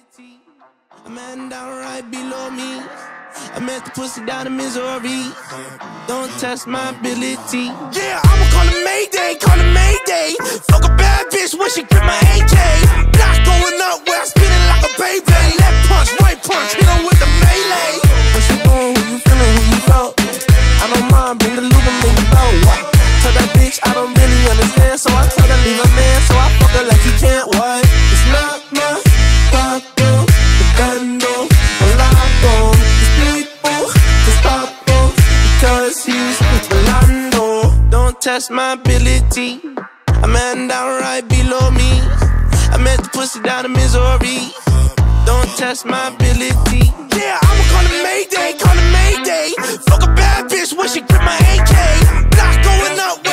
A man down right below me. I met the pussy down in Missouri. Don't test my ability. Yeah, I'ma call it Mayday, call it Mayday. Fuck a bad bitch when she get my AK. Block going up where I spin it like a baby. Left punch, right punch, hit her with the melee. What you doing, who you feeling, who you felt? I don't mind, bring the loot and make it blow. Tell that bitch I don't really understand, so I tell her leave a man, so I fuck her like he can't. What? It's not my problem, the bando, a lot on these people to stop him because he's Rolando. Don't test my ability. A man down right below me. I met the pussy down in Missouri. Don't test my ability. Yeah, I'ma call it Mayday, call it Mayday. Fuck a bad bitch when she get my AK. Block going up.